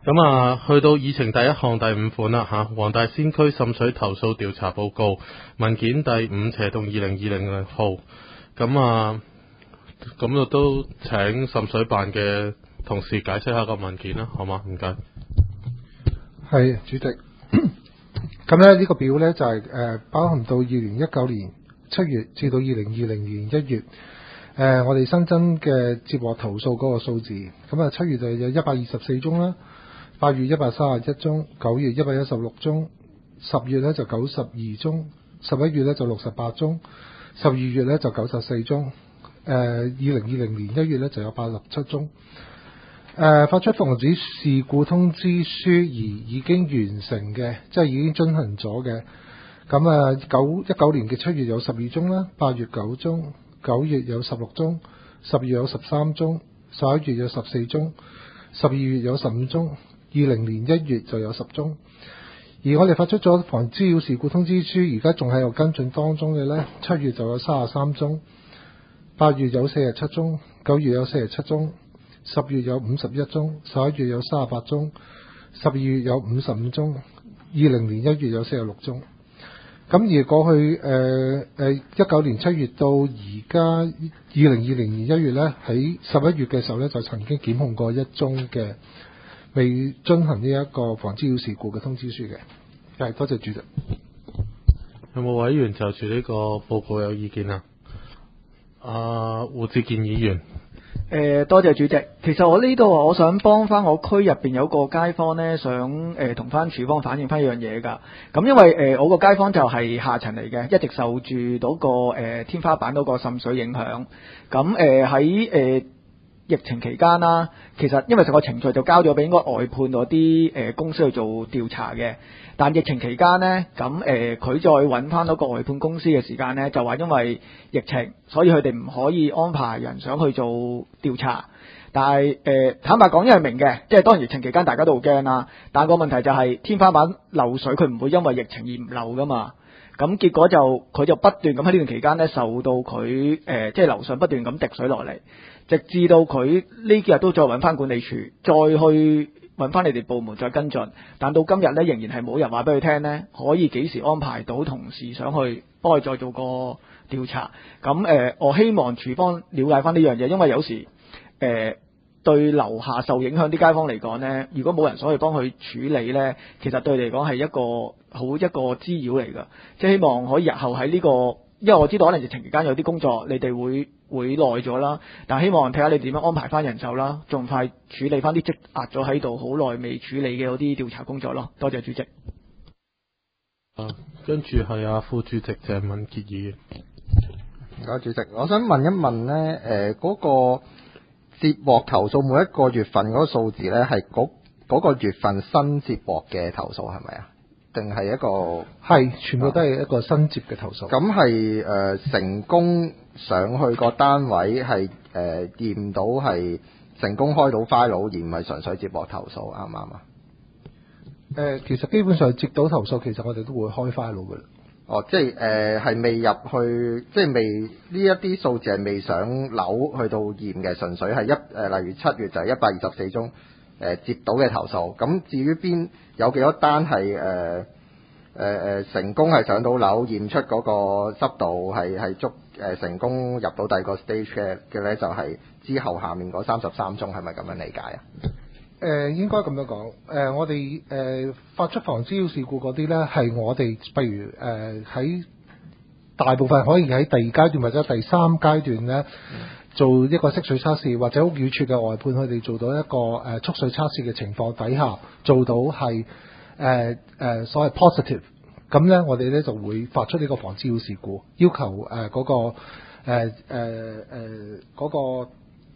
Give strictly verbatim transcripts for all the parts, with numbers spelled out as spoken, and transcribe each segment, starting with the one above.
咁啊，去到議程第一項第五款啦嚇，黃大仙區滲水投訴調查報告文件第五斜動二零二零號。咁啊，咁就都請滲水辦嘅同事解釋下個文件啦，好嗎？唔該。 係主席。咁咧呢個表呢，就係、是、誒、呃、包含到二零一九年七月至到二零二零年一月。誒、呃，我哋新增嘅接獲投訴嗰個數字，咁啊七月就有一百二十四宗啦，八月一百三十一宗，九月一百一十六宗，十月呢就九十二宗，十一月呢就六十八宗，十二月呢就九十四宗，誒二零二零年一月呢就有八十七宗。誒、呃、發出防止事故通知書而已經完成嘅，即係已經進行咗嘅，咁啊九一九年嘅七月有十二宗啦，八月九宗。九月有十六宗，十月有十三宗，十一月有十四宗，十二月有十五宗，二零年一月就有十宗。而我哋發出咗防滋擾事故通知書，而家仲喺度跟進當中嘅呢，七月就有三十三宗，八月有四十七宗，九月有四十七宗，十月有五十一宗，十一月有三十八宗，十二月有五十五宗，二零年一月有四十六宗。咁而過去誒誒一九年七月到而家二零二零年一月呢，喺十一月嘅時候呢，就曾經檢控過一宗嘅未遵行呢一個防滋擾事故嘅通知書嘅。係，多謝主席。 有冇委員就住呢個報告有意見啊？啊，胡志健議員。 誒、呃，多謝主席。其實我呢度我想幫翻我區入邊有個街坊呢，想誒同翻署方反映翻一樣嘢㗎。咁因為誒、呃、我個街坊就係下層嚟嘅，一直受住嗰、那個誒、呃、天花板嗰個滲水影響。咁誒喺誒疫情期間啦，其實因為成個程序就交咗俾應該外判嗰啲誒公司去做調查嘅。但疫情期間呢，咁誒佢再揾翻嗰個外判公司嘅時間呢，就話因為疫情，所以佢哋唔可以安排人上去做調查。但係誒、呃、坦白講，因為明嘅，即係當然疫情期間大家都好驚啦。但個問題就係、是、天花板漏水，佢唔會因為疫情而唔漏噶嘛。咁結果就佢就不斷咁喺呢段期間呢，受到佢誒、呃、即係樓上不斷咁滴水落嚟，直至到佢呢幾日都再揾翻管理處，再去揾翻你哋部門再跟進，但到今日呢，仍然係冇人話俾佢聽呢，可以幾時安排到同事上去幫佢再做個調查。咁誒、呃，我希望署方了解翻呢樣嘢，因為有時誒、呃、對樓下受影響啲街坊嚟講呢，如果冇人上去幫佢處理呢，其實對你嚟講係一個好一個滋擾嚟㗎。即係希望可以日後喺呢、這個，因為我知道可能疫情期間有啲工作你哋會會耐咗啦，但希望睇下你點樣安排翻人手啦，盡快處理翻啲積壓咗喺度好耐未處理嘅嗰啲調查工作咯。多謝主席。 啊，跟住係阿副主席鄭敏傑議員。 唔該主席，我想問一問呢，誒、呃、嗰、那個接獲投訴每一個月份嗰個數字呢，係嗰嗰個月份新接獲嘅投訴係咪啊？定係一個係全部都係一個新接嘅投訴。 咁係誒成功上去個單位係誒驗到係成功開到 file，而唔係純粹接獲投訴，啱唔啱啊？ 誒、呃，其實基本上接到投訴，其實我哋都會開 file 㗎啦。 哦，即係誒係未入去，即係未呢一啲數字係未上樓去到驗嘅，純粹係一誒、呃，例如七月就係一百二十四宗誒、呃、接到嘅投訴。咁至於邊有幾多單係誒誒誒成功係上到樓驗出嗰個濕度係係足誒成功入到第二個 stage 嘅嘅咧，就係、是、之後下面嗰三十三宗，係咪咁樣理解啊？ 誒、呃、應該咁樣講，誒、呃、我哋誒、呃、發出防滋擾事故嗰啲呢，係我哋譬如誒喺、呃、大部分可以喺第二階段或者第三階段呢、嗯、做一個積水測試，或者屋宇署嘅外判佢哋做到一個誒、呃、蓄水測試嘅情況底下，做到係誒誒所謂 positive，咁呢，我哋呢就會發出呢個防滋擾事故，要求誒嗰、呃那個誒誒誒嗰個。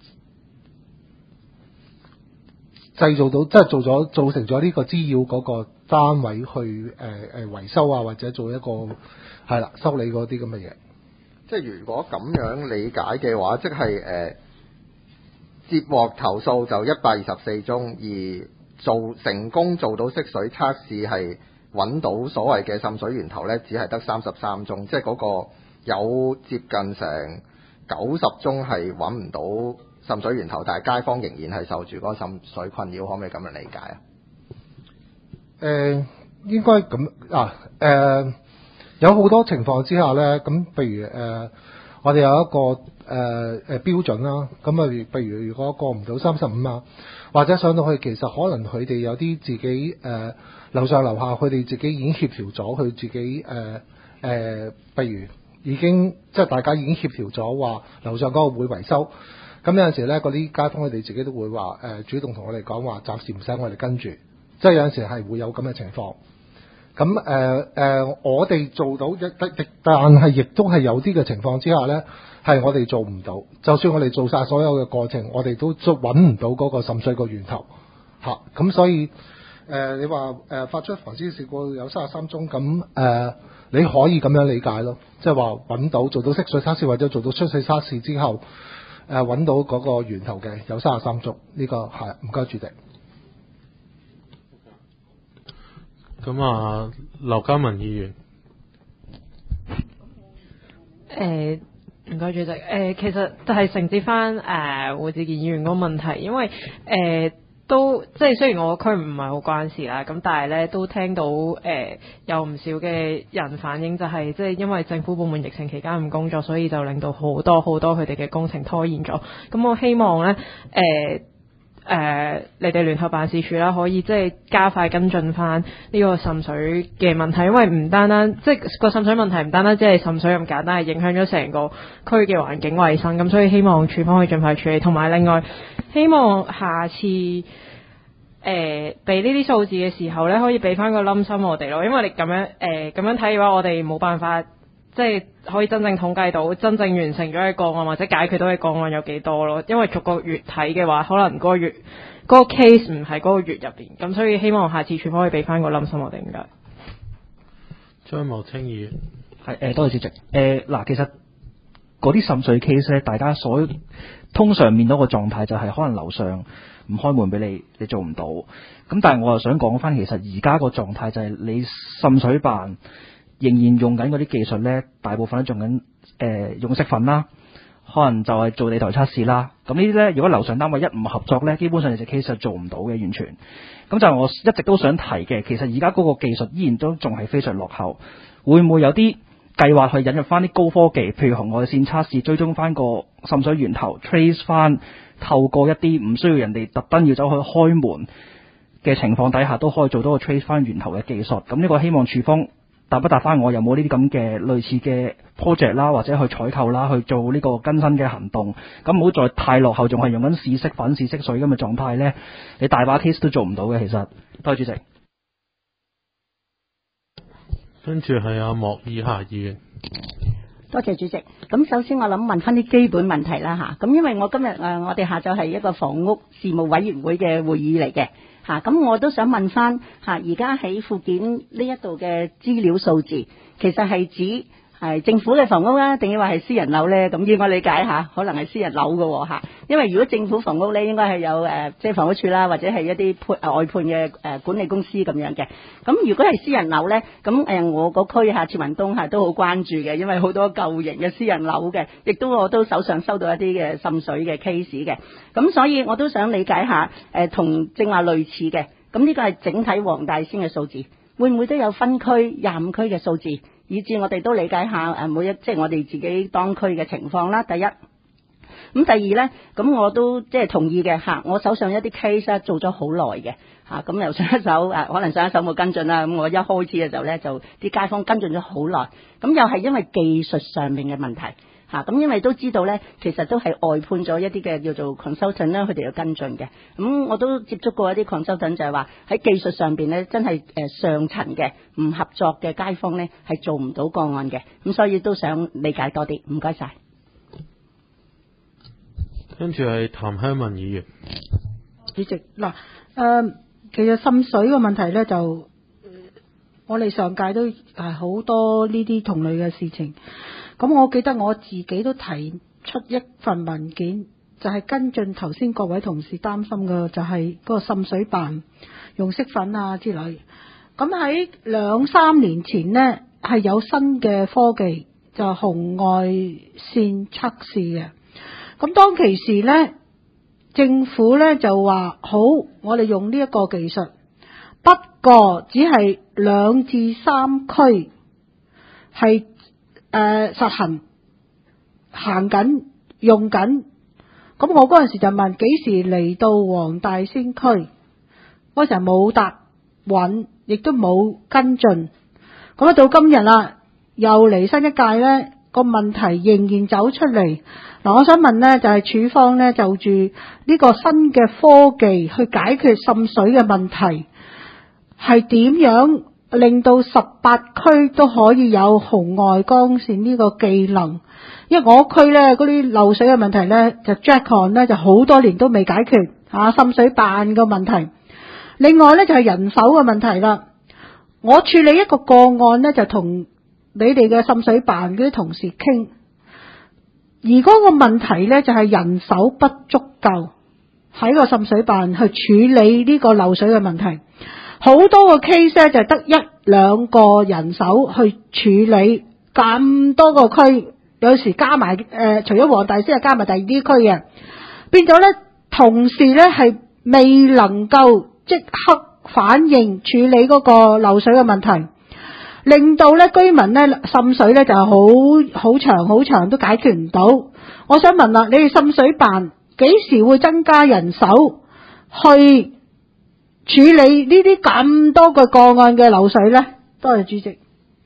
製造到即係做咗造成咗呢個滋擾嗰個單位去誒誒、呃、維修啊，或者做一個係啦修理嗰啲咁嘅嘢。 即係如果咁樣理解嘅話，即係誒、呃、接獲投訴就一百二十四宗，而做成功做到識水測試係揾到所謂嘅滲水源頭呢，只係得三十三宗，即係嗰個有接近成九十宗係揾唔到滲水源頭，但係街坊仍然係受住嗰個滲水困擾，可唔可以咁樣理解啊？ 誒應該咁啊誒，有好多情況之下咧，咁譬如誒、呃，我哋有一個誒誒、呃、標準啦，咁啊，譬如如果過唔到三十五啊，或者上到去，其實可能佢哋有啲自己誒、呃、樓上樓下，佢哋自己已經協調咗，佢自己誒誒、呃呃，譬如已經即係大家已經協調咗話樓上嗰個會維修。咁有陣時咧，嗰啲街坊佢哋自己都會話誒、呃、主動同我哋講話，暫時唔使我哋跟住，即係有陣時係會有咁嘅情況。咁誒誒，我哋做到一得亦，但係亦都係有啲嘅情況之下咧，係我哋做唔到。就算我哋做晒所有嘅過程，我哋都揾唔到嗰個滲水個源頭嚇。咁、啊、所以誒、呃，你話誒、呃、發出防止事故有三十三宗，咁誒、呃、你可以咁樣理解咯，即係話揾到做到積水測試或者做到出水測試之後。誒揾、呃、到嗰個源頭嘅有三十三宗，呢、這個係唔該主席。 咁啊，劉嘉文議員。 誒唔該主席。誒、呃、其實就係承接翻誒胡志健議員嗰個問題，因為誒。呃都即係雖然我個區唔係好關事啦，咁但係咧都聽到誒、呃、有唔少嘅人反映、就係，就係即係因為政府部門疫情期間唔工作，所以就令到好多好多佢哋嘅工程拖延咗。咁我希望咧誒誒你哋聯合辦事處啦，可以即係加快跟進翻呢個滲水嘅問題，因為唔單單即係個滲水問題唔單單只係滲水咁簡單，係影響咗成個區嘅環境衛生。咁所以希望處方可以盡快處理，同埋另外希望下次誒俾呢啲數字嘅時候咧，可以俾翻個冧心我哋咯，因為你咁樣誒咁樣睇嘅話，我哋冇辦法即係可以真正統計到真正完成咗嘅個案或者解決到嘅個案有幾多咯，因為逐個月睇嘅話，可能嗰個月嗰、嗰個 case 唔係嗰個月入邊，咁所以希望下次處方可以俾翻個冧心我哋。唔該。 張茂清議員。 係誒，多謝主席。誒嗱，其實嗰啲滲水 case 咧，大家所通常面到個狀態就係可能樓上唔開門俾你，你做唔到。咁但係我又想講翻，其實而家個狀態就係你滲水辦仍然用緊嗰啲技術咧，大部分都用緊誒用色粉啦，可能就係做地台測試啦。咁呢啲咧，如果樓上單位一唔合作咧，基本上你隻 case 就做唔到嘅，完全。咁就係我一直都想提嘅，其實而家嗰個技術依然都仲係非常落後。會唔會有啲計劃去引入翻啲高科技，譬如紅外線測試，追蹤翻個滲水源頭 ，trace 翻，透過一啲唔需要人哋特登要走去開門嘅情況底下，都可以做到個 trace 翻源頭嘅技術。咁呢個希望處方答不答翻我，有冇呢啲咁嘅類似嘅 project 啦，或者去採購啦，去做呢個更新嘅行動。咁唔好再太落後，仲係用緊試色粉、試色水咁嘅狀態呢，你大把 case 都做唔到嘅。其實，多謝主席。 跟住係阿莫以夏議員。 多謝主席。咁首先我諗問翻啲基本問題啦吓，咁因為我今日誒、呃、我哋下晝係一個房屋事務委員會嘅會議嚟嘅吓，咁我都想問翻吓，而家喺附件呢一度嘅資料數字，其實係指係政府嘅房屋啦，定抑或係私人樓咧？咁要我理解下，可能係私人樓嘅吓，因為如果政府房屋咧，應該係有誒、呃，即係房屋處啦，或者係一啲判外判嘅誒、呃、管理公司咁樣嘅。咁如果係私人樓咧，咁誒、呃、我個區下荃雲東下都好關注嘅，因為好多舊型嘅私人樓嘅，亦都我都手上收到一啲嘅滲水嘅 case 嘅。咁所以我都想理解下誒，同正話類似嘅。咁呢個係整體黃大仙嘅數字，會唔會都有分區廿五區嘅數字？以至我哋都理解下誒每一即係我哋自己當區嘅情況啦。第一，咁第二呢，咁我都即係同意嘅嚇。我手上一啲 case 做咗好耐嘅嚇，咁由上一手誒，可能上一手冇跟進啦。咁我一開始嘅時候呢，就啲街坊跟進咗好耐，咁又係因為技術上面嘅問題嚇。咁因為都知道呢，其實都係外判咗一啲嘅叫做 consultant 啦，佢哋要跟進嘅。咁我都接觸過一啲 consultant，就係話喺技術上邊呢，真係誒上層嘅唔合作嘅街坊呢，係做唔到個案嘅。咁所以都想理解多啲，唔該晒。 跟住係譚香文議員。 主席嗱，誒、呃，其實滲水個問題呢，就我哋上屆都係好多呢啲同類嘅事情。咁我記得我自己都提出一份文件，就係、是、跟進頭先各位同事擔心嘅，就係嗰個滲水辦用色粉啊之類。咁喺兩三年前呢，係有新嘅科技，就係、紅外線測試嘅。咁當其時呢，政府呢就話好，我哋用呢一個技術， 不過只係兩至三區係誒實行行緊用緊。咁我嗰陣時就問幾時嚟到黃大仙區，嗰時候冇答允，亦都冇跟進。咁啊到今日啦，又嚟新一屆呢個問題仍然走出嚟。嗱，我想問呢，就係、是、處方呢就住呢個新嘅科技去解決滲水嘅問題，係點樣令到十八區都可以有紅外光線呢個技能？因為我區呢嗰啲漏水嘅問題呢，就 Jack on 呢就好多年都未解決嚇滲水辦嘅問題。另外呢，就係、是、人手嘅問題啦。我處理一個個案呢，就同你哋嘅滲水辦嗰啲同事傾，而嗰個問題呢，就係、是、人手不足夠喺個滲水辦去處理呢個漏水嘅問題。好多個 case 呢，就得一兩個人手去處理咁多個區，有時加埋誒、呃，除咗黃大仙，係加埋第二啲區嘅，變咗呢，同事呢係未能夠即刻反應處理嗰個漏水嘅問題，令到呢居民呢滲水呢就好好長好長都解決唔到。我想問啦，你哋滲水辦幾時會增加人手去處理呢啲咁多個個案嘅漏水呢？多謝主席。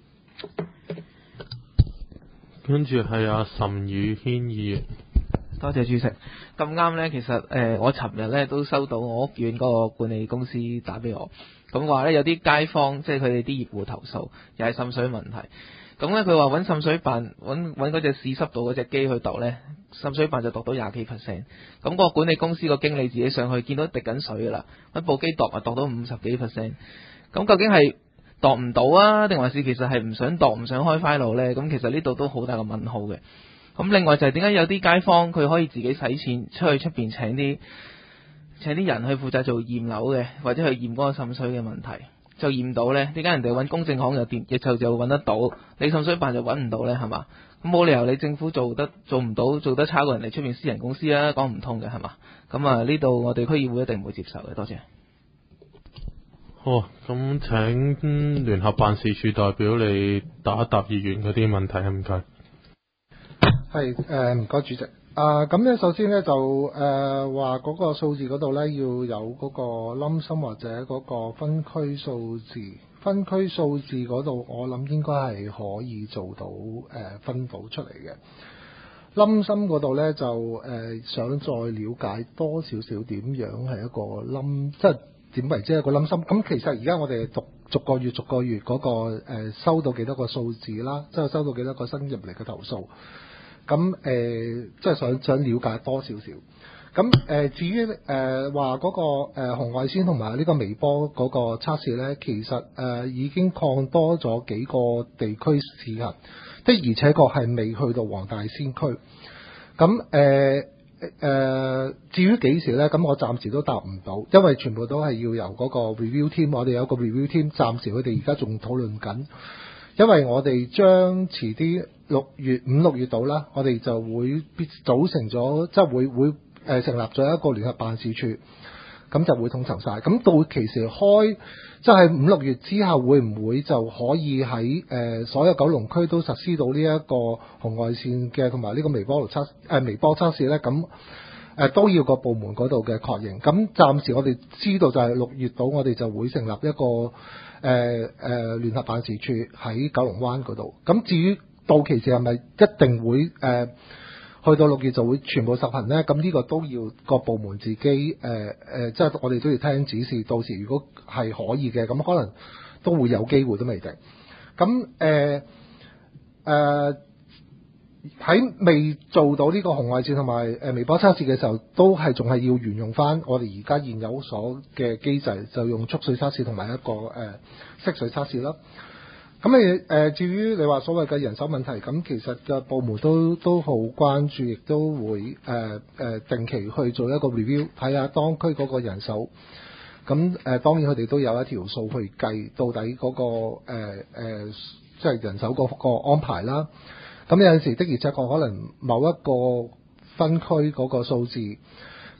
跟住係阿岑宇軒議員。 多謝主席。咁啱呢，其實誒、呃、我尋日呢都收到我屋苑嗰個管理公司打俾我，咁話呢有啲街坊即係佢哋啲業戶投訴，又係滲水問題。咁呢，佢話揾滲水辦揾揾嗰隻試濕度嗰隻機去度呢，滲水辦就度到廿幾 percent。咁個管理公司個經理自己上去見到滴緊水噶啦，揾部機度啊度到五十幾 percent。咁究竟係度唔到啊，定還是其實係唔想度唔想開 file 呢？咁其實呢度都好大個問號嘅。咁另外就係點解有啲街坊佢可以自己使錢出去出邊請啲請啲人去負責做驗樓嘅，或者去驗嗰個滲水嘅問題，就驗到呢？點解人哋揾公證行又掂，亦就就揾得到，你滲水辦就揾唔到呢？係嘛？咁冇理由你政府做得做唔到，做得差過人哋出面私人公司啊，講唔通嘅係嘛？咁啊呢度我哋區議會一定唔會接受嘅。多謝。 好，咁請聯合辦事處代表你答一答議員嗰啲問題，唔該。 係誒，唔該主席。啊，咁咧首先咧就誒話嗰個數字嗰度咧要有嗰個冧心或者嗰個分區數字，分區數字嗰度我諗應該係可以做到誒、呃、分到出嚟嘅。冧心嗰度咧就誒、呃、想再了解多少少點樣係一個冧，即係點為之一個冧心。咁其實而家我哋逐逐個月逐個月嗰、嗰個、呃、收到幾多個數字啦，即係收到幾多個新入嚟嘅投訴。咁誒、呃，即係想想了解多少少。咁誒、呃，至於誒話嗰個誒、呃、紅外線同埋呢個微波嗰個測試咧，其實誒、呃、已經擴多咗幾個地區試行，的而且確係未去到黃大仙區。咁誒誒，至於幾時咧？咁我暫時都答唔到，因為全部都係要由嗰個 review team，我哋有個 review team，暫時佢哋而家仲討論緊。因為我哋將遲啲六月五六月度啦，我哋就會必組成咗，即係會會誒、呃、成立咗一個聯合辦事處，咁就會統籌晒。咁到期時開，即係五六月之後，會唔會就可以喺誒、呃、所有九龍區都實施到呢一個紅外線嘅同埋呢個微波爐測誒、呃、微波測試咧？咁誒、呃、都要個部門嗰度嘅確認。咁暫時我哋知道就係六月度，我哋就會成立一個。誒誒、呃、聯合辦事處喺九龍灣嗰度，咁至於到期時係咪一定會誒、呃、去到六月就會全部實行呢？咁呢個都要各部門自己誒誒、呃呃，即係我哋都要聽指示。到時如果係可以嘅，咁可能都會有機會都未定。咁誒誒喺未做到呢個紅外線同埋誒微波測試嘅時候，都係仲係要沿用翻我哋而家現有所嘅機制，就用蓄水測試同埋一個誒、呃、色水測試啦。咁你誒至於你話所謂嘅人手問題，咁其實嘅部門都都好關注，亦都會誒誒、呃呃、定期去做一個 review，睇下當區嗰個人手。咁誒、呃、當然佢哋都有一條數去計到底嗰、那個誒、呃呃、即係人手嗰個安排啦。咁有陣時的而且確可能某一個分區嗰個數字，咁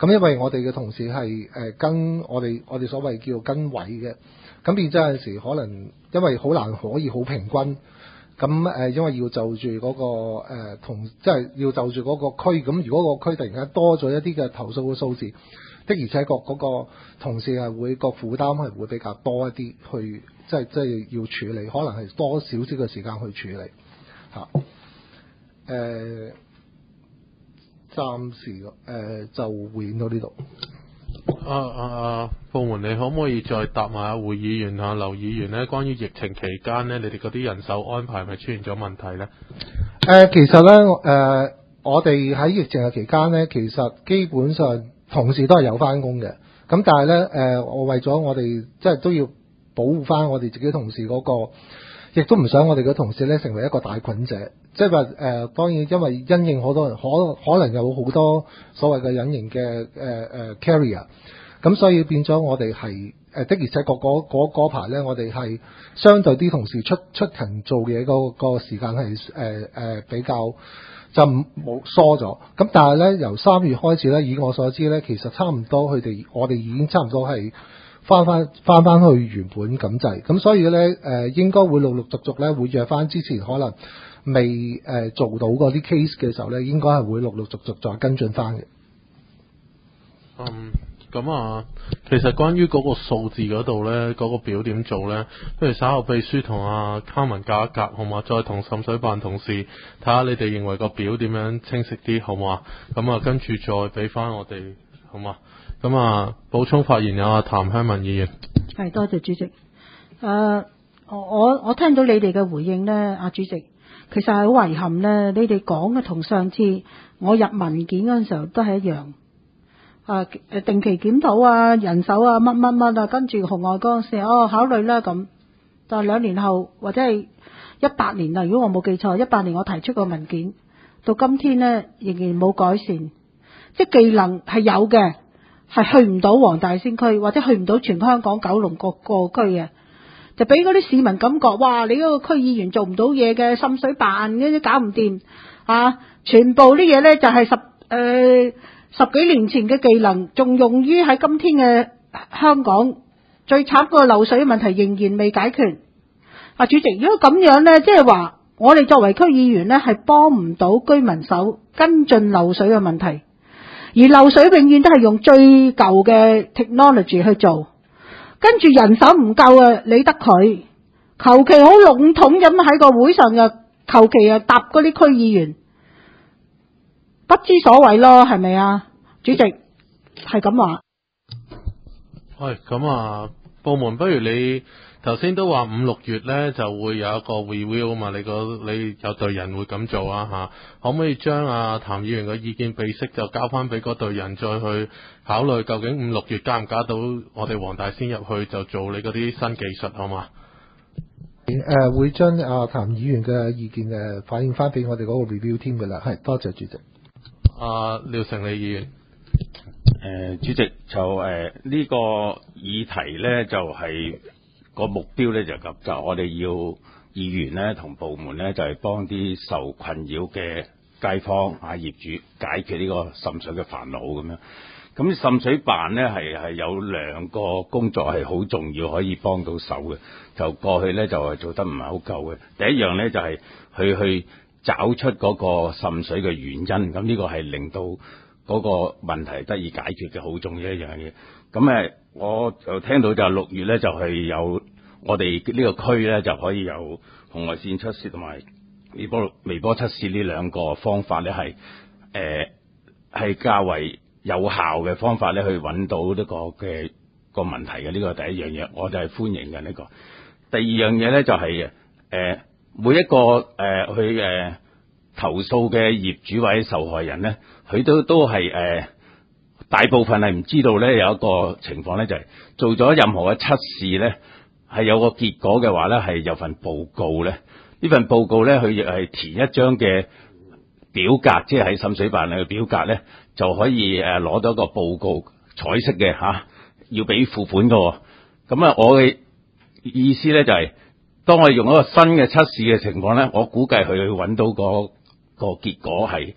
咁因為我哋嘅同事係誒、呃、跟我哋我哋所謂叫跟位嘅，咁變咗有陣時可能因為好難可以好平均，咁誒、呃、因為要就住嗰、那個、呃、同即係要就住嗰個區，咁如果個區突然間多咗一啲嘅投訴嘅數字，的而且確嗰個同事係會個負擔係會比較多一啲，去即係即係要處理，可能係多少少嘅時間去處理嚇。誒、暫時誒、呃、就回應到呢度。 啊啊啊！部門你可唔可以再答埋阿會議員啊、劉議員呢？關於疫情期間呢，你哋嗰啲人手安排係咪出現咗問題呢？ 誒、呃，其實咧，誒、呃，我哋喺疫情嘅期間咧，其實基本上同事都係有翻工嘅。咁但係咧，誒、呃，我為咗我哋即係都要保護翻我哋自己同事嗰、那個。亦都唔想我哋嘅同事咧成為一個大菌者，即係話誒，當然因為因應好多人可可能有好多所謂嘅隱形嘅誒誒 carrier，咁所以變咗我哋係誒的而且確嗰嗰嗰排咧，我哋係相對啲同事出出勤做嘢嗰個時間係誒誒比較就冇疏咗。咁但係咧由三月開始咧，以我所知咧，其實差唔多佢哋我哋已經差唔多係。翻翻翻翻去原本咁滯，咁所以咧誒、呃、應該會陸陸續續咧會約翻之前可能未誒、呃、做到嗰啲 case 嘅時候咧，應該係會陸陸續續再跟進翻嘅。 嗯，咁啊，其實關於嗰個數字嗰度咧，嗰、嗰個表點做咧，不如稍後秘書同阿卡文夾一夾，好嘛？再同滲水辦同事睇下你哋認為個表點樣清晰啲，好嘛？咁啊，跟住再俾翻我哋，好嘛？咁啊，補充發言有阿譚香文議員。 係，多謝主席。誒、呃，我我聽到你哋嘅回應呢，阿主席，其實係好遺憾呢。你哋講嘅同上次我入文件嗰陣時候都係一樣。啊誒，定期檢討啊，人手啊，乜乜乜啊，跟住紅外光線哦，考慮啦咁。但係兩年後或者係一八年啦，如果我冇記錯，一八年我提出個文件，到今天呢仍然冇改善，即係技能係有嘅。係去唔到黃大仙區，或者去唔到全香港九龍各個區嘅，就俾嗰啲市民感覺，哇！你嗰個區議員做唔到嘢嘅，滲水辦嗰啲搞唔掂啊！全部啲嘢呢，就係十誒、呃、十幾年前嘅技能，仲用於喺今天嘅香港。最慘個漏水問題仍然未解決。啊，主席，如果咁樣呢，即係話我哋作為區議員呢，係幫唔到居民手跟進漏水嘅問題。而漏水永遠都係用最舊嘅 technology 去做，跟住人手唔夠啊，理得佢，求其好籠統咁喺個會上嘅，求其啊答嗰啲區議員，不知所謂咯，係咪啊？主席係咁話。 喂，咁啊，部門不如你頭先都話五六月咧就會有一個 review 啊嘛，你個你有隊人會咁做啊嚇，可唔可以將阿譚議員嘅意見備悉就交翻俾嗰隊人再去考慮，究竟五六月加唔加到我哋黃大仙入去就做你嗰啲新技術好嘛？ 誒、呃、會將阿譚議員嘅意見誒反映翻俾我哋嗰個 review team 嘅啦，係多謝主席。 阿、呃、廖成利議員。 誒、呃、主席就誒呢、呃這個議題咧就係、是。個目標咧就咁，就我哋要議員咧同部門咧就係幫啲受困擾嘅街坊啊業主解決呢個滲水嘅煩惱咁樣。咁滲水辦咧係係有兩個工作係好重要，可以幫到手嘅。就過去咧就係做得唔係好夠嘅。第一樣咧就係去去找出嗰個滲水嘅原因，咁呢個係令到嗰個問題得以解決嘅好重要一樣嘢。咁誒，我就聽到就六月咧就係有我哋呢個區咧就可以有紅外線測試同埋微波微波測試呢兩個方法咧係誒係較為有效嘅方法咧去揾到呢個嘅個問題嘅，呢個第一樣嘢，我就係歡迎嘅呢個。第二樣嘢咧就係誒每一個誒去誒投訴嘅業主或者受害人咧，佢都都係誒。大部分係唔知道咧，有一個情況咧，就係做咗任何嘅測試咧，係有個結果嘅話咧，係有份報告咧。呢份報告咧，佢亦係填一張嘅表格，即係喺滲水辦嘅表格咧，就可以誒攞到一個報告，彩色嘅嚇、啊，要俾付款嘅。咁啊，我嘅意思咧就係、是，當我哋用一個新嘅測試嘅情況咧，我估計佢揾到個個結果係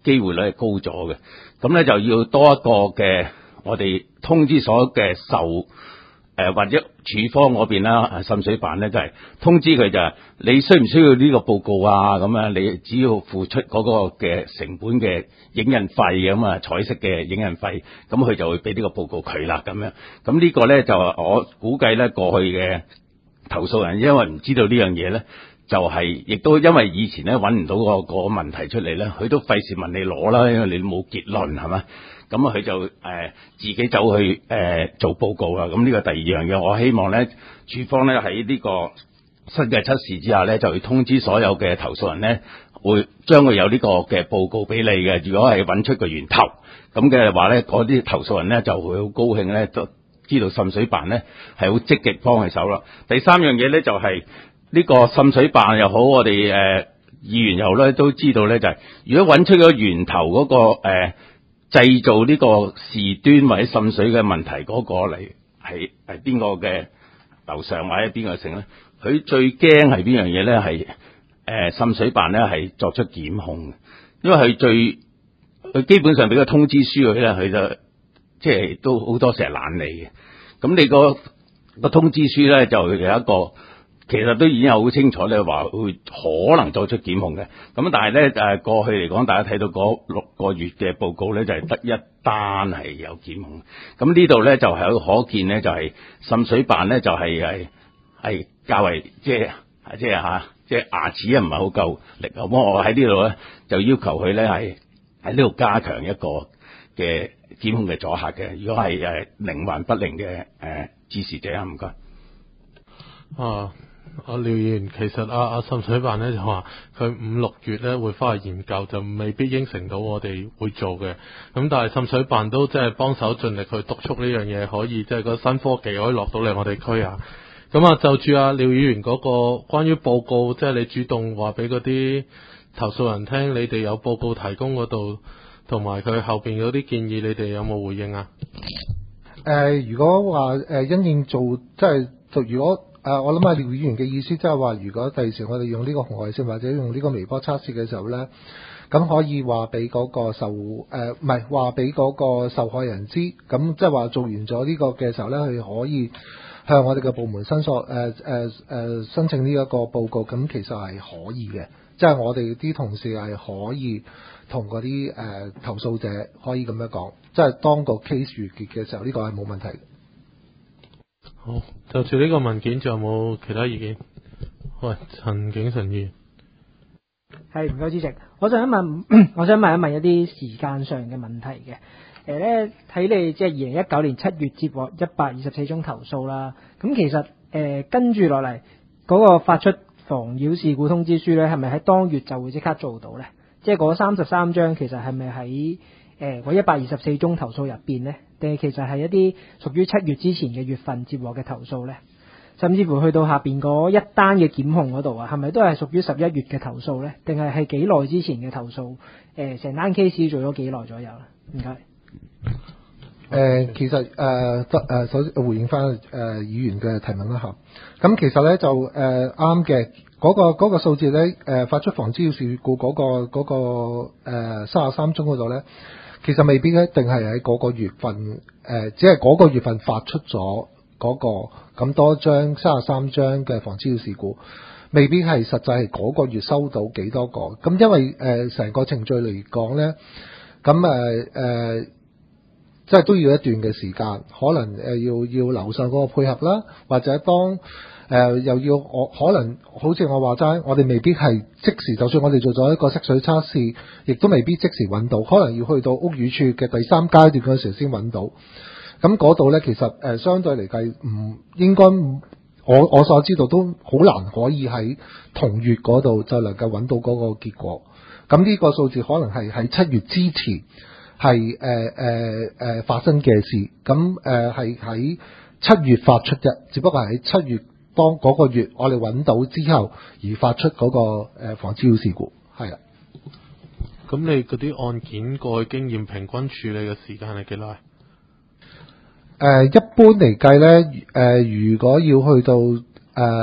機會率係高咗嘅。咁咧就要多一個嘅我哋通知所嘅受。誒、呃、或者處方嗰邊啦，滲水辦咧就係、是、通知佢就係、是、你需唔需要呢個報告啊？咁啊，你只要付出嗰個嘅成本嘅影印費咁啊，彩色嘅影印費，咁佢就會俾呢個報告佢啦。咁樣，咁呢個咧就我估計咧過去嘅投訴人因為唔知道呢樣嘢咧，就係、是、亦都因為以前咧揾唔到個個問題出嚟咧，佢都費事問你攞啦，因為你冇結論係嘛。咁啊，佢就誒、呃、自己走去誒、呃、做報告啦。咁呢個第二樣嘢，我希望咧，處方咧喺呢個新嘅測試之下咧，就會通知所有嘅投訴人咧，會將會有呢個嘅報告俾你嘅。如果係揾出個源頭，咁嘅話咧，嗰啲投訴人咧就會好高興咧，都知道滲水辦咧係好積極幫佢手啦。第三樣嘢咧就係、是、呢個滲水辦又好，我哋誒、呃、議員又好咧都知道咧，就係、是、如果揾出咗源頭嗰、那個、呃製造呢個事端或者滲水嘅問題嗰個嚟係係邊個嘅樓上或者邊個性咧？佢最驚係邊樣嘢咧？係誒滲水辦咧係作出檢控嘅，因為佢最佢基本上俾個通知書佢咧，佢就即係都好多時係懶理嘅。咁你個個通知書咧就有一個。其實都已經好清楚咧，話會可能作出檢控嘅。咁但係咧誒過去嚟講，大家睇到嗰六個月嘅報告咧，就係、是、得一單係有檢控。咁呢度咧就係、是、可見咧，就係、是、滲水辦咧就係係係較為即係即係嚇即係牙齒啊唔係好夠力。咁我喺呢度咧就要求佢咧係喺呢度加強一個嘅檢控嘅阻嚇嘅。如果係誒靈魂不靈嘅誒指示者啊，唔該。 啊。阿廖議員，其實阿阿滲水辦咧就話佢五六月咧會翻去研究，就未必應承到我哋會做嘅。咁但係滲水辦都即係幫手盡力去督促呢樣嘢，可以即係個新科技可以落到嚟我哋區啊。咁啊就住阿廖議員嗰個關於報告，即係你主動話俾嗰啲投訴人聽，你哋有報告提供嗰度，同埋佢後邊嗰啲建議，你哋有冇回應啊？ 誒、呃，如果話誒、呃、因應做即係就如果。誒、呃，我諗阿廖議員嘅意思，即係話，如果第時我哋用呢個紅外線或者用呢個微波測試嘅時候咧，咁可以話俾嗰個受誒唔係話俾嗰個受害人知，咁即係話做完咗呢個嘅時候咧，佢可以向我哋嘅部門申索誒誒誒申請呢一個報告，咁其實係可以嘅，即係我哋啲同事係可以同嗰啲誒投訴者可以咁樣講，即係當個 case 完結嘅時候，呢、這個係冇問題。 好，就住呢個文件，仲有冇其他意見？喂，陳景淳議員， 係唔該主席，我想問，我想問一問一啲時間上嘅問題嘅。誒咧睇你即係二零一九年七月接獲一百二十四宗投訴啦，咁其實誒、呃、跟住落嚟嗰個發出妨擾事故通知書咧，係咪喺當月就會即刻做到咧？即係嗰三十三張其實係咪喺誒嗰一百二十四宗投訴入邊咧？定係其實係一啲屬於七月之前嘅月份接獲嘅投訴咧？甚至乎去到下邊嗰一單嘅檢控嗰度啊，係咪都係屬於十一月嘅投訴咧？定係係幾耐之前嘅投訴？誒成單 case 做咗幾耐左右啦？唔該。 誒、呃，其實誒得誒，首先回應翻誒、呃、議員嘅提問啦嚇。咁其實咧就誒啱嘅，嗰、那個嗰、那個數字咧誒、呃、發出妨擾事故嗰、那個嗰、那個誒三十三宗嗰度咧，其實未必一定係喺嗰個月份誒、呃，只係嗰個月份發出咗嗰、那個咁多張三十三張嘅妨擾事故，未必係實際係嗰個月收到幾多個。咁因為誒成、呃、個程序嚟講咧，咁誒誒。即係都要一段嘅時間，可能誒要要樓上嗰個配合啦，或者當誒、呃、又要我可能好似我話齋，我哋未必係即時，就算我哋做咗一個色水測試，亦都未必即時揾到，可能要去到屋宇署嘅第三階段嗰時先揾到。咁嗰度呢，其實誒、呃、相對嚟計唔應該，我我所知道都好難可以喺同月嗰度就能夠揾到嗰個結果。咁呢個數字可能係喺七月之前。係誒誒誒發生嘅事，咁誒係喺七月發出嘅，只不過係喺七月當嗰個月我哋揾到之後而發出嗰、那個誒、呃、妨擾事故，係啦。 咁你嗰啲案件過去經驗平均處理嘅時間係幾耐？誒、呃，一般嚟計咧，誒、呃，如果要去到誒、呃，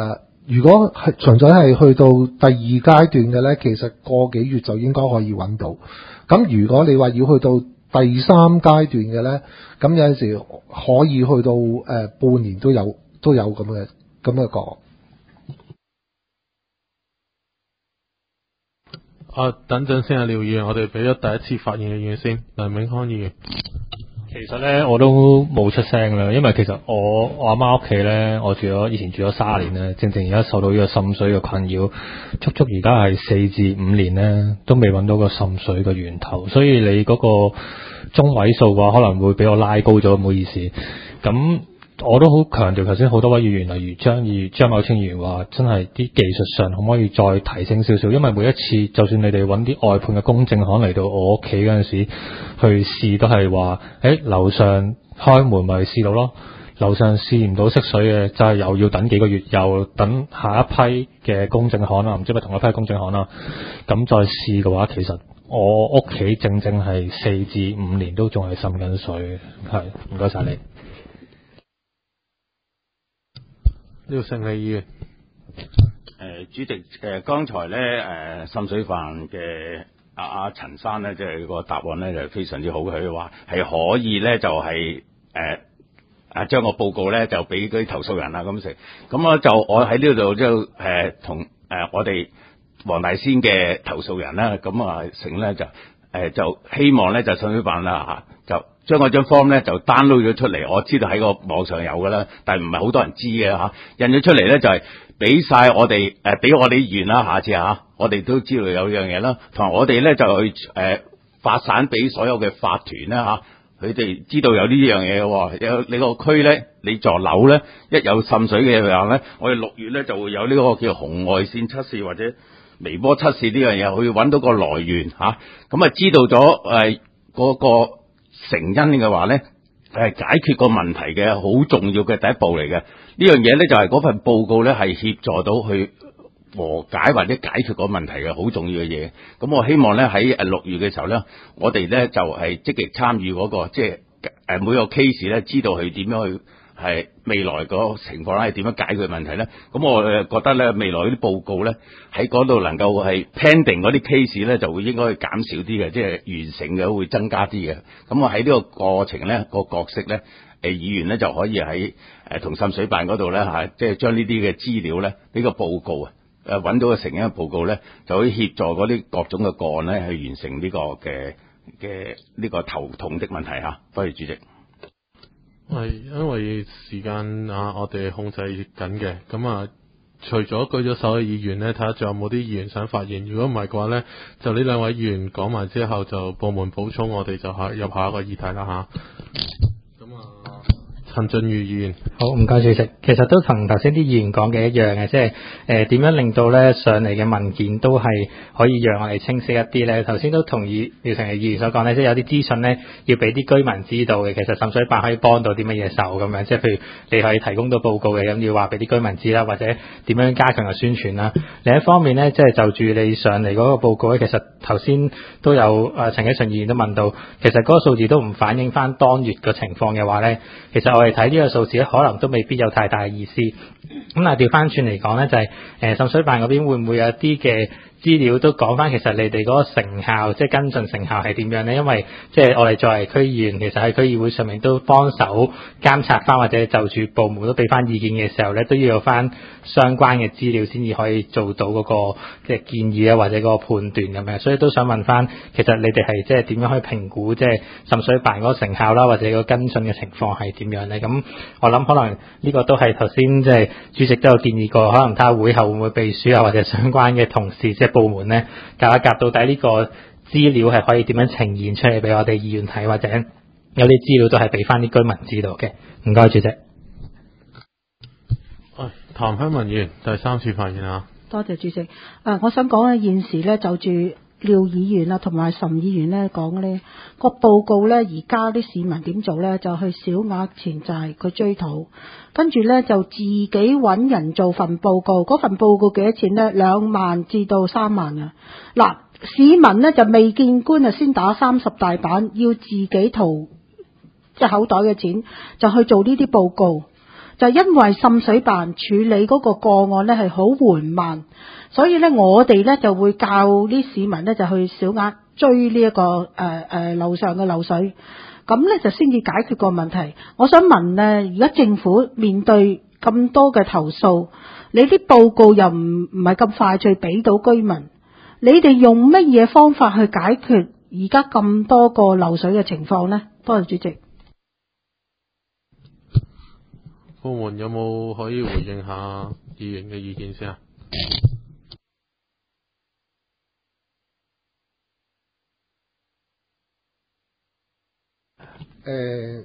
如果係純粹係去到第二階段嘅呢，其實個幾月就應該可以揾到。咁如果你話要去到第三階段嘅呢，咁有陣時可以去到誒、呃、半年都有都有咁嘅咁嘅個案。 啊，等陣先啊，廖議員，我哋俾咗第一次發言嘅議員先，梁永康議員。 其實咧我都冇出聲啦，因為其實我我阿媽屋企咧，我住咗以前住咗卅年咧，正正而家受到呢個滲水嘅困擾，足足而家係四至五年咧，都未揾到個滲水嘅源頭，所以你嗰個中位數嘅話，可能會俾我拉高咗，唔好意思。咁我都好強調頭先好多位議員，例如張議張某清議員話，真係啲技術上可唔可以再提升少少？因為每一次就算你哋揾啲外判嘅公證行嚟到我屋企嗰陣時去試，都係話誒樓上開門咪試到咯，樓上試唔到識水嘅，就係又要等幾個月，又等下一批嘅公證行啦，唔知係咪同一批公證行啦，咁再試嘅話，其實我屋企正正係四至五年都仲係滲緊水。係，唔該晒你。 廖勝利議員。 誒、呃，主席，誒、呃，剛才咧，誒、呃，滲水辦嘅阿阿陳生咧，即係個答案咧就非常之好，佢話係可以咧就係誒啊將個報告咧就俾嗰啲投訴人啦咁食，咁我就我喺呢度就誒同誒我哋黃大仙嘅投訴人啦，咁啊成咧就誒、呃、就希望咧就滲水辦啦嚇就。將嗰張 form 咧就 download 咗出嚟，我知道喺個網上有噶啦，但係唔係好多人知嘅嚇。印咗出嚟咧就係俾晒我哋誒，俾、呃、我哋議員啦，下次嚇、啊，我哋都知道有樣嘢啦。同埋我哋咧就去誒、呃、發散俾所有嘅法團啦嚇，佢、啊、哋知道有呢樣嘢嘅。有你個區咧，你座樓咧一有滲水嘅樣咧，我哋六月咧就會有呢個叫紅外線測試或者微波測試呢樣嘢，去揾到個來源嚇。咁啊知道咗誒嗰個成因嘅話咧，係解決個問題嘅好重要嘅第一步嚟嘅。呢樣嘢咧就係嗰份報告咧係協助到去和解或者解決個問題嘅好重要嘅嘢。咁我希望咧喺誒六月嘅時候咧，我哋咧就係積極參與嗰個即係誒每個 case 咧，知道佢點樣去係未來個情況咧係點樣解決問題咧。咁我誒覺得咧未來啲報告咧喺嗰度能夠係 pending 嗰啲 case 咧就會應該減少啲嘅，即係完成嘅會增加啲嘅。咁我喺呢個過程咧個角色咧，誒議員咧就可以喺誒同滲水辦嗰度咧嚇，即係將呢啲嘅資料咧呢個報告啊誒揾到個成因嘅報告咧，就可以協助嗰啲各種嘅個案咧去完成呢個嘅嘅呢個頭痛的問題嚇。多謝主席。 係因為時間啊，我哋控制緊嘅，咁啊，除咗舉咗手嘅議員呢，睇下仲有冇啲議員想發言。如果唔係嘅話呢，就呢兩位議員講埋之後，就部門補充，我哋就下入下一個議題啦吓。咁啊，陳俊宇議員。 好，唔該主席。其實都同頭先啲議員講嘅一樣嘅，即係誒點樣令到咧上嚟嘅文件都係可以讓我哋清晰一啲咧。頭先都同意廖成毅議員所講咧，即係有啲資訊咧要俾啲居民知道嘅。其實滲水辦可以幫到啲乜嘢手咁樣，即係譬如你可以提供到報告嘅，咁要話俾啲居民知啦，或者點樣加強嘅宣傳啦。另一方面咧，即係就住你上嚟嗰個報告咧，其實頭先都有誒陳啟順議員都問到，其實嗰個數字都唔反映翻當月嘅情況嘅話咧，其實我哋睇呢個數字咧，可能都未必有太大嘅意思。咁啊，調翻轉嚟講咧，就係誒滲水辦嗰邊會唔會有啲嘅資料都講翻，其實你哋嗰個成效，即係跟進成效係點樣呢？因為即係我哋作為區議員，其實喺區議會上面都幫手監察翻，或者就住部門都俾翻意見嘅時候咧，都要有翻相關嘅資料先至可以做到嗰個即係建議啊，或者嗰個判斷咁樣。所以都想問翻，其實你哋係即係點樣去評估即係滲水辦嗰個成效啦，或者個跟進嘅情況係點樣呢？咁我諗可能呢個都係頭先即係主席都有建議過，可能睇下會後會唔會秘書啊，或者相關嘅同事即係部門咧夾一夾，到底呢個資料係可以點樣呈現出嚟俾我哋議員睇，或者有啲資料都係俾翻啲居民知道嘅。唔該主席。 喂，譚香文議員第三次發言啊！ 多謝主席。誒、呃，我想講咧，現時咧就住廖議員啊同埋岑議員咧講咧個報告咧，而家啲市民點做咧，就去小額錢債佢追討，跟住咧就自己揾人做份報告，嗰份報告幾多錢咧？兩萬至到三萬啊！嗱，市民咧就未見官啊，先打三十大板，要自己掏即係口袋嘅錢就去做呢啲報告。 就因為滲水辦處理嗰個個案呢係好緩慢，所以呢，我哋呢就會教啲市民呢就去小額追呢、這、一個誒誒、呃、樓上嘅漏水，咁呢就先至解決個問題。我想問呢，而家政府面對咁多嘅投訴，你啲報告又唔唔係咁快脆俾到居民，你哋用乜嘢方法去解決而家咁多個漏水嘅情況呢？多謝主席。 部門有冇可以回應下議員嘅意見先啊？ 誒、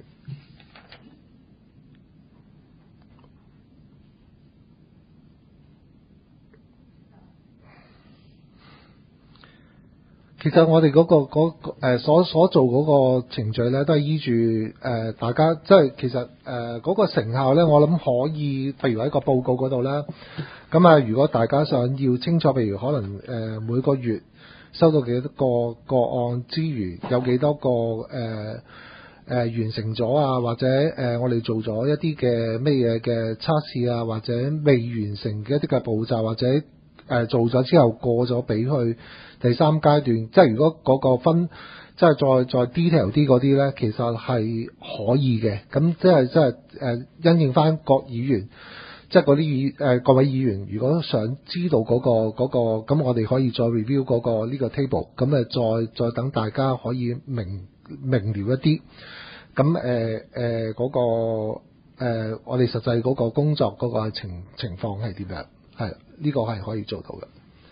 其實我哋嗰、個嗰、個呃、所所做嗰個程序咧，都係依住誒、呃、大家，即係其實誒嗰、呃嗰個成效咧，我諗可以，譬如喺個報告嗰度啦。咁啊，如果大家想要清楚，譬如可能誒、呃、每個月收到幾多個個案之餘，有幾多個誒。呃誒、呃、完成咗啊，或者誒、呃、我哋做咗一啲嘅咩嘢嘅測試啊，或者未完成嘅一啲嘅步驟，或者誒、呃、做咗之後過咗俾佢第三階段，即係如果嗰個分即係再再 detail 啲嗰啲咧，其實係可以嘅。咁即係即係誒因應翻各議員，即係嗰啲議誒各位議員，如果想知道嗰、嗰個嗰、嗰個，咁我哋可以再 review 嗰、嗰個呢、呢個 table， 咁誒再再等大家可以明明瞭一啲。咁誒誒嗰個、呃、我哋實際嗰個工作嗰個情情況係點樣？係呢、呢個係可以做到嘅。誒、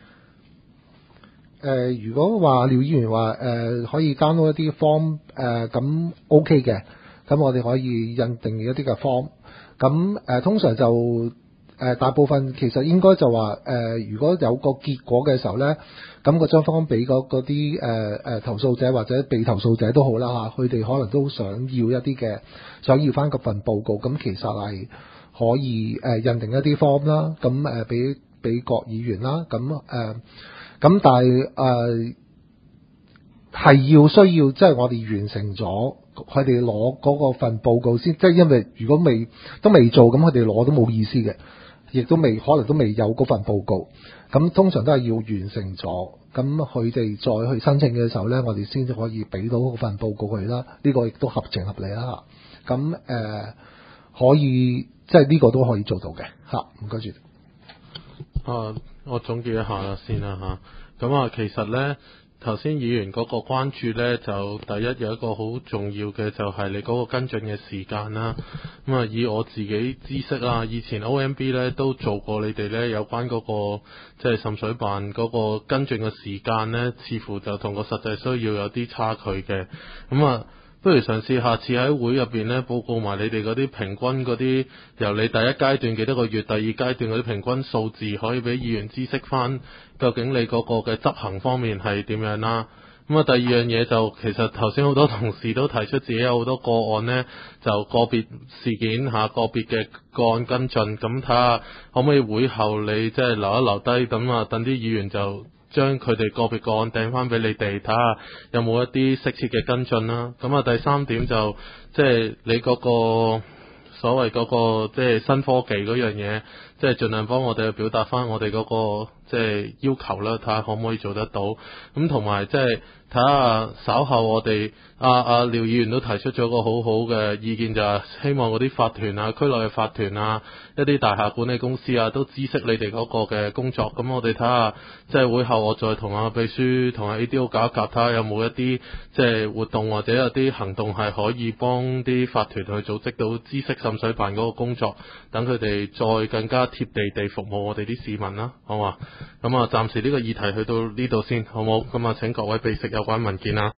呃，如果話廖議員話誒、呃、可以 download 一啲 form 誒、呃、咁 OK 嘅，咁我哋可以印定一啲嘅 form。咁誒、呃、通常就誒、呃、大部分其實應該就話誒、呃，如果有個結果嘅時候咧。咁個張方俾嗰啲誒誒投訴者或者被投訴者都好啦嚇，佢哋可能都想要一啲嘅，想要翻嗰份報告，咁其實係可以誒、呃、印定一啲 form 啦，咁誒俾俾各議員啦，咁誒咁但係誒係要需要即係、就是、我哋完成咗，佢哋攞嗰個份報告先，即、就、係、是、因為如果未都未做，咁佢哋攞都冇意思嘅，亦都未可能都未有嗰份報告。咁通常都係要完成咗，咁佢哋再去申請嘅時候呢，我哋先至可以俾到嗰份報告佢啦。呢、這個亦都合情合理啦。咁誒、呃、可以，即係呢個都可以做到嘅嚇。唔該住。 啊，我總結一下啦先啦嚇。咁啊，其實呢。頭先議員嗰個關注呢，就第一有一個好重要嘅就係你嗰個跟進嘅時間啦。咁啊，以我自己知識啦，以前 O M B 呢都做過你哋呢有關嗰個即係滲水辦嗰個跟進嘅時間呢，似乎就同個實際需要有啲差距嘅。咁啊，不如嘗試下次喺會入邊呢報告埋你哋嗰啲平均嗰啲由你第一階段幾多個月，第二階段嗰啲平均數字，可以俾議員知識翻。究竟你嗰個嘅執行方面係點樣啦？咁啊，第二樣嘢就其實頭先好多同事都提出自己有好多個案呢，就個別事件下個別嘅個案跟進，咁睇下可唔可以會後你即係留一留低，咁啊等啲議員就將佢哋個別個案掟翻俾你哋睇下有冇一啲適切嘅跟進啦。咁啊，第三點就即係你嗰個所謂嗰個即係新科技嗰樣嘢，即係盡量幫我哋去表達翻我哋嗰個即係要求啦，睇下可唔可以做得到。咁同埋即係睇下稍後我哋阿阿廖議員都提出咗個好好嘅意見，就係希望嗰啲法團啊、區內嘅法團啊、一啲大廈管理公司啊，都知悉你哋嗰個嘅工作。咁我哋睇下即係會後我再同阿秘書同阿 A D O 搞一夾，睇下有冇一啲即係活動或者有啲行動係可以幫啲法團去組織到知識滲水辦嗰個工作，等佢哋再更加貼地地服務我哋啲市民啦，好嘛？咁啊，暫時呢個議題去到呢度先，好冇？咁啊，請各位備食有關文件啦。